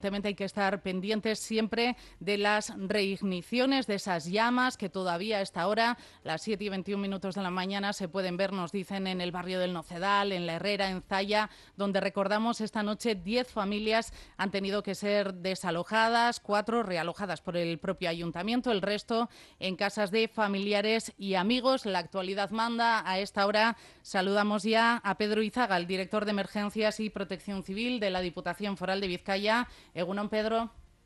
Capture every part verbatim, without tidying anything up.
Evidentemente hay que estar pendientes siempre de las reigniciones, de esas llamas que todavía a esta hora, las siete y veintiún minutos de la mañana, se pueden ver, nos dicen, en el barrio del Nocedal, en La Herrera, en Zaya, donde recordamos esta noche diez familias han tenido que ser desalojadas, cuatro realojadas por el propio ayuntamiento, el resto en casas de familiares y amigos. La actualidad manda. A esta hora saludamos ya a Pedro Izaga, el director de Emergencias y Protección Civil de la Diputación Foral de Vizcaya. Egunon, Pedro.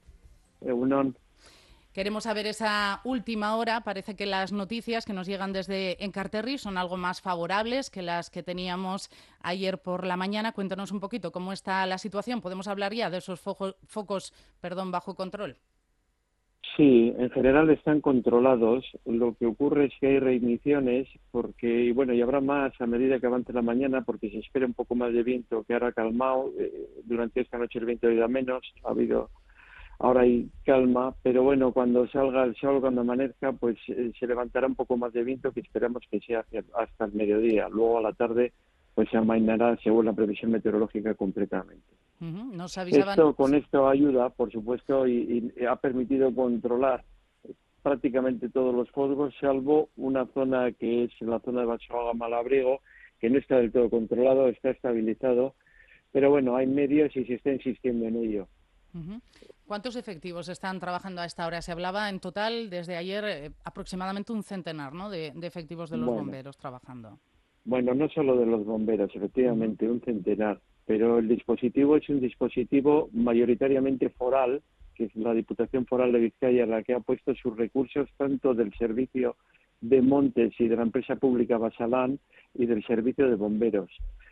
Egunon. Queremos saber esa última hora. Parece que las noticias que nos llegan desde Enkarterri son algo más favorables que las que teníamos ayer por la mañana. Cuéntanos un poquito cómo está la situación. ¿Podemos hablar ya de esos focos, focos perdón, bajo control? Sí, en general están controlados. Lo que ocurre es que hay reigniciones porque, bueno, y habrá más a medida que avance la mañana porque se espera un poco más de viento que ahora ha calmado. Eh, durante esta noche el viento ha ido a menos, ha habido, ahora hay calma, pero bueno, cuando salga el sol, cuando amanezca, pues eh, se levantará un poco más de viento que esperamos que sea hacia, hasta el mediodía. Luego a la tarde pues se amainará según la previsión meteorológica completamente. Uh-huh. Nos avisaban... Esto, con esto ayuda, por supuesto, y, y ha permitido controlar prácticamente todos los focos, salvo una zona que es la zona de Basoaga Malabrigo, que no está del todo controlado, está estabilizado, pero bueno, hay medios y se está insistiendo en ello. Uh-huh. ¿Cuántos efectivos están trabajando a esta hora? Se hablaba en total desde ayer eh, aproximadamente un centenar, ¿no?, de, de efectivos de los Bueno, bomberos trabajando. bueno, no solo de los bomberos, Uh-huh. efectivamente, un centenar, pero el dispositivo es un dispositivo mayoritariamente foral, que es la Diputación Foral de Vizcaya la que ha puesto sus recursos tanto del servicio de montes y de la empresa pública Basalán y del servicio de bomberos.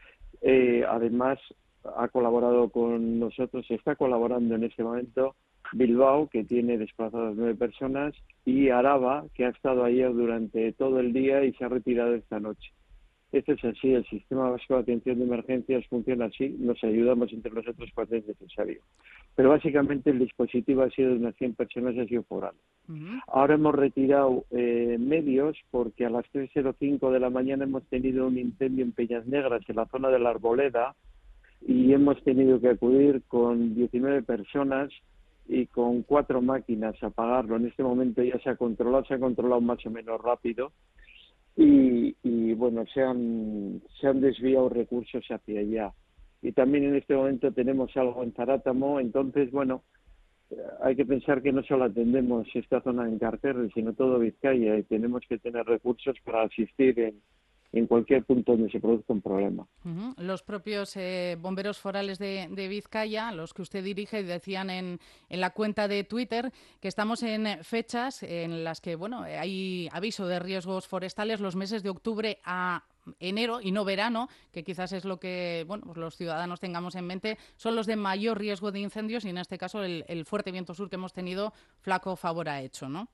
Eh, además, ha colaborado con nosotros, está colaborando en este momento Bilbao, que tiene desplazadas nueve personas, y Araba, que ha estado ayer durante todo el día y se ha retirado esta noche. Esto es así, el sistema vasco de atención de emergencias funciona así, nos ayudamos entre nosotros cuando es necesario. Pero básicamente el dispositivo ha sido de unas cien personas, ha sido foral. Uh-huh. Ahora hemos retirado eh, medios porque a las tres cero cinco de la mañana hemos tenido un incendio en Peñas Negras, en la zona de la Arboleda, y hemos tenido que acudir con diecinueve personas y con cuatro máquinas a apagarlo. En este momento ya se ha controlado, se ha controlado más o menos rápido. Y, y bueno, se han, se han desviado recursos hacia allá. Y también en este momento tenemos algo en Zarátamo, entonces, bueno, hay que pensar que no solo atendemos esta zona en Enkarterri, sino todo Vizcaya, y tenemos que tener recursos para asistir en, en cualquier punto donde se produzca un problema. Uh-huh. Los propios eh, bomberos forales de, de Vizcaya, los que usted dirige, decían en, en la cuenta de Twitter que estamos en fechas en las que, bueno, hay aviso de riesgos forestales los meses de octubre a enero y no verano, que quizás es lo que, bueno, pues los ciudadanos tengamos en mente, son los de mayor riesgo de incendios y en este caso el, el fuerte viento sur que hemos tenido flaco favor ha hecho, ¿no?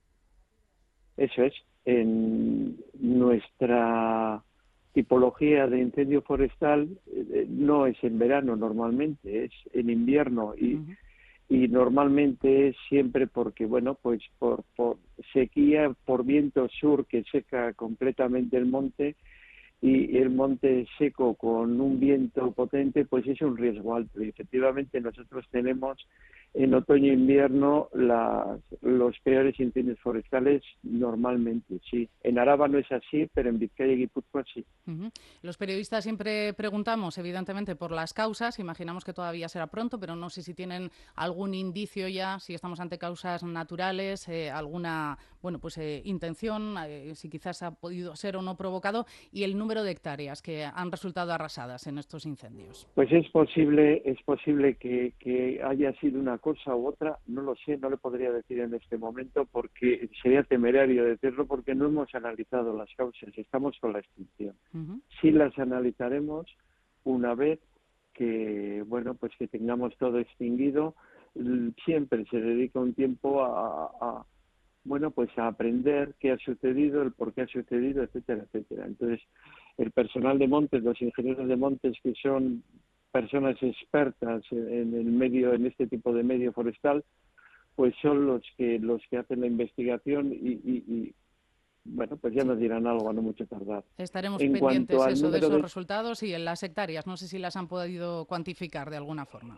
Eso es. En nuestra tipología de incendio forestal eh, no es en verano normalmente, es en invierno y, Uh-huh. y normalmente es siempre porque, bueno, pues por, por sequía, por viento sur que seca completamente el monte y el monte seco con un viento potente, pues es un riesgo alto. Y efectivamente nosotros tenemos en otoño e invierno las, los peores incendios forestales normalmente, sí. En Araba no es así, pero en Vizcaya y Guipúzcoa sí. Uh-huh. Los periodistas siempre preguntamos, evidentemente, por las causas. Imaginamos que todavía será pronto, pero no sé si tienen algún indicio ya, si estamos ante causas naturales, eh, alguna, bueno, pues eh, intención, eh, si quizás ha podido ser o no provocado, y el número de hectáreas que han resultado arrasadas en estos incendios. Pues es posible, es posible que, que haya sido una cosa u otra, no lo sé, no le podría decir en este momento porque sería temerario decirlo porque no hemos analizado las causas, estamos con la extinción. Uh-huh. Sí las analizaremos una vez que, bueno, pues que tengamos todo extinguido. Siempre se dedica un tiempo a, a bueno, pues a aprender qué ha sucedido, el por qué ha sucedido, etcétera, etcétera. Entonces, el personal de montes, los ingenieros de montes, que son personas expertas en el medio, en este tipo de medio forestal, pues son los que los que hacen la investigación y, y, y bueno, pues ya Sí. nos dirán algo a no mucho tardar. Estaremos En cuanto pendientes al eso de número esos de resultados y en las hectáreas. No sé si las han podido cuantificar de alguna forma.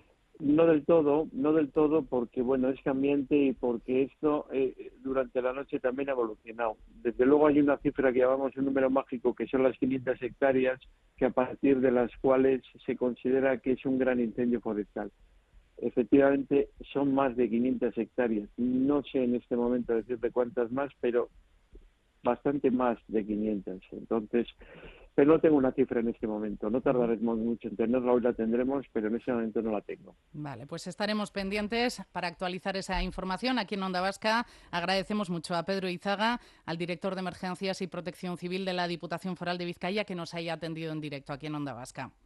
No del todo, no del todo, porque bueno, es cambiante y porque esto eh, durante la noche también ha evolucionado. Desde luego hay una cifra que llamamos un número mágico, que son las quinientas hectáreas, que a partir de las cuales se considera que es un gran incendio forestal. Efectivamente, son más de quinientas hectáreas. No sé en este momento decirte cuántas más, pero bastante más de quinientas. Entonces, pero no tengo una cifra en este momento. No tardaremos mucho en tenerla, hoy la tendremos, pero en este momento no la tengo. Vale, pues estaremos pendientes para actualizar esa información aquí en Onda Vasca. Agradecemos mucho a Pedro Izaga, al director de Emergencias y Protección Civil de la Diputación Foral de Vizcaya, que nos haya atendido en directo aquí en Onda Vasca.